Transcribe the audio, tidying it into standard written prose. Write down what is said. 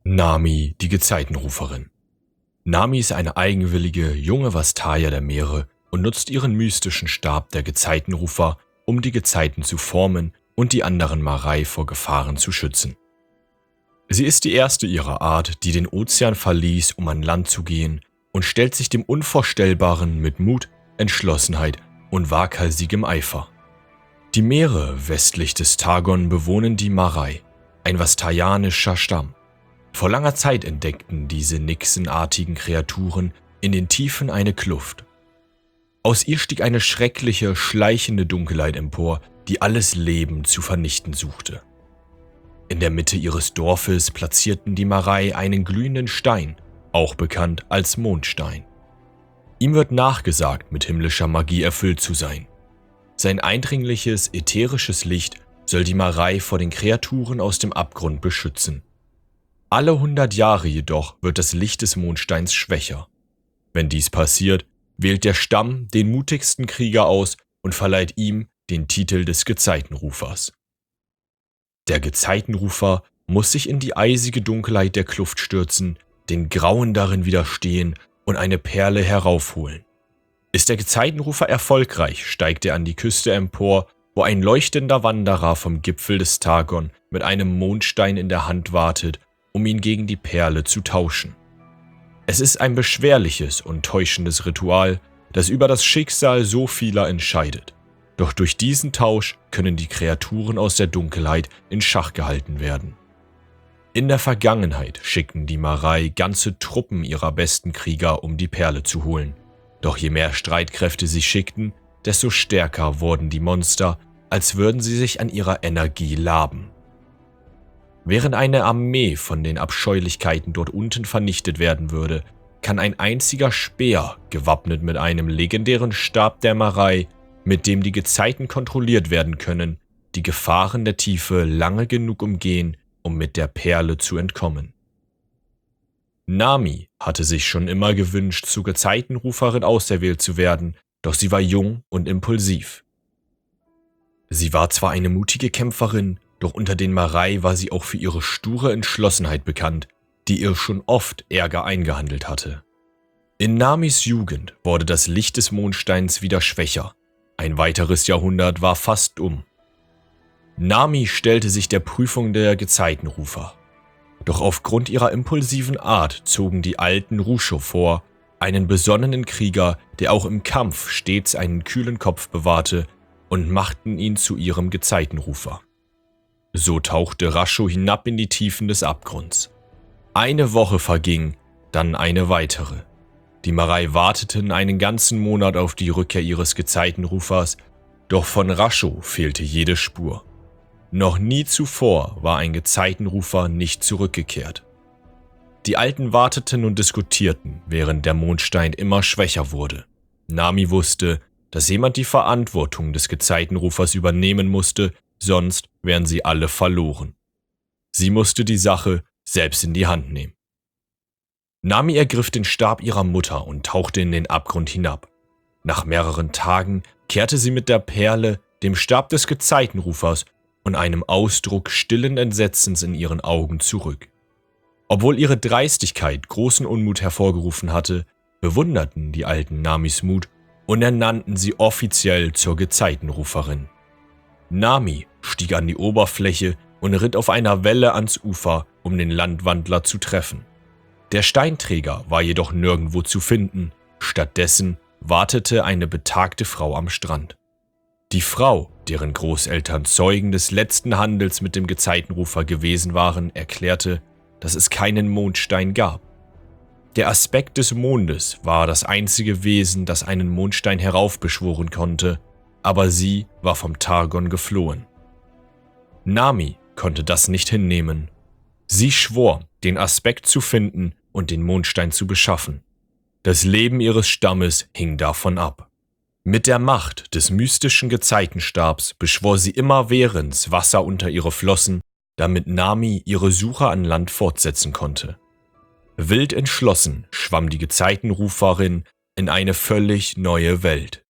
Nami, die Gezeitenruferin. Nami ist eine eigenwillige, junge Vastaya der Meere und nutzt ihren mystischen Stab der Gezeitenrufer, um die Gezeiten zu formen und die anderen Marei vor Gefahren zu schützen. Sie ist die erste ihrer Art, die den Ozean verließ, um an Land zu gehen, und stellt sich dem Unvorstellbaren mit Mut, Entschlossenheit und waghalsigem Eifer. Die Meere westlich des Targon bewohnen die Marei, ein vastayanischer Stamm. Vor langer Zeit entdeckten diese nixenartigen Kreaturen in den Tiefen eine Kluft. Aus ihr stieg eine schreckliche, schleichende Dunkelheit empor, die alles Leben zu vernichten suchte. In der Mitte ihres Dorfes platzierten die Marei einen glühenden Stein, auch bekannt als Mondstein. Ihm wird nachgesagt, mit himmlischer Magie erfüllt zu sein. Sein eindringliches, ätherisches Licht soll die Marei vor den Kreaturen aus dem Abgrund beschützen. Alle 100 Jahre jedoch wird das Licht des Mondsteins schwächer. Wenn dies passiert, wählt der Stamm den mutigsten Krieger aus und verleiht ihm den Titel des Gezeitenrufers. Der Gezeitenrufer muss sich in die eisige Dunkelheit der Kluft stürzen, den Grauen darin widerstehen und eine Perle heraufholen. Ist der Gezeitenrufer erfolgreich, steigt er an die Küste empor, wo ein leuchtender Wanderer vom Gipfel des Targon mit einem Mondstein in der Hand wartet, um ihn gegen die Perle zu tauschen. Es ist ein beschwerliches und täuschendes Ritual, das über das Schicksal so vieler entscheidet. Doch durch diesen Tausch können die Kreaturen aus der Dunkelheit in Schach gehalten werden. In der Vergangenheit schickten die Marei ganze Truppen ihrer besten Krieger, um die Perle zu holen. Doch je mehr Streitkräfte sie schickten, desto stärker wurden die Monster, als würden sie sich an ihrer Energie laben. Während eine Armee von den Abscheulichkeiten dort unten vernichtet werden würde, kann ein einziger Speer, gewappnet mit einem legendären Stab der Marei, mit dem die Gezeiten kontrolliert werden können, die Gefahren der Tiefe lange genug umgehen, um mit der Perle zu entkommen. Nami hatte sich schon immer gewünscht, zur Gezeitenruferin auserwählt zu werden, doch sie war jung und impulsiv. Sie war zwar eine mutige Kämpferin, doch unter den Marei war sie auch für ihre sture Entschlossenheit bekannt, die ihr schon oft Ärger eingehandelt hatte. In Namis Jugend wurde das Licht des Mondsteins wieder schwächer. Ein weiteres Jahrhundert war fast um. Nami stellte sich der Prüfung der Gezeitenrufer. Doch aufgrund ihrer impulsiven Art zogen die alten Rusho vor, einen besonnenen Krieger, der auch im Kampf stets einen kühlen Kopf bewahrte, und machten ihn zu ihrem Gezeitenrufer. So tauchte Rasho hinab in die Tiefen des Abgrunds. Eine Woche verging, dann eine weitere. Die Marei warteten einen ganzen Monat auf die Rückkehr ihres Gezeitenrufers, doch von Rasho fehlte jede Spur. Noch nie zuvor war ein Gezeitenrufer nicht zurückgekehrt. Die Alten warteten und diskutierten, während der Mondstein immer schwächer wurde. Nami wusste, dass jemand die Verantwortung des Gezeitenrufers übernehmen musste, sonst wären sie alle verloren. Sie musste die Sache selbst in die Hand nehmen. Nami ergriff den Stab ihrer Mutter und tauchte in den Abgrund hinab. Nach mehreren Tagen kehrte sie mit der Perle, dem Stab des Gezeitenrufers und einem Ausdruck stillen Entsetzens in ihren Augen zurück. Obwohl ihre Dreistigkeit großen Unmut hervorgerufen hatte, bewunderten die Alten Namis Mut und ernannten sie offiziell zur Gezeitenruferin. Nami stieg an die Oberfläche und ritt auf einer Welle ans Ufer, um den Landwandler zu treffen. Der Steinträger war jedoch nirgendwo zu finden, stattdessen wartete eine betagte Frau am Strand. Die Frau, deren Großeltern Zeugen des letzten Handels mit dem Gezeitenrufer gewesen waren, erklärte, dass es keinen Mondstein gab. Der Aspekt des Mondes war das einzige Wesen, das einen Mondstein heraufbeschworen konnte, aber sie war vom Targon geflohen. Nami konnte das nicht hinnehmen. Sie schwor, den Aspekt zu finden und den Mondstein zu beschaffen. Das Leben ihres Stammes hing davon ab. Mit der Macht des mystischen Gezeitenstabs beschwor sie immerwährend Wasser unter ihre Flossen, damit Nami ihre Suche an Land fortsetzen konnte. Wild entschlossen schwamm die Gezeitenruferin in eine völlig neue Welt.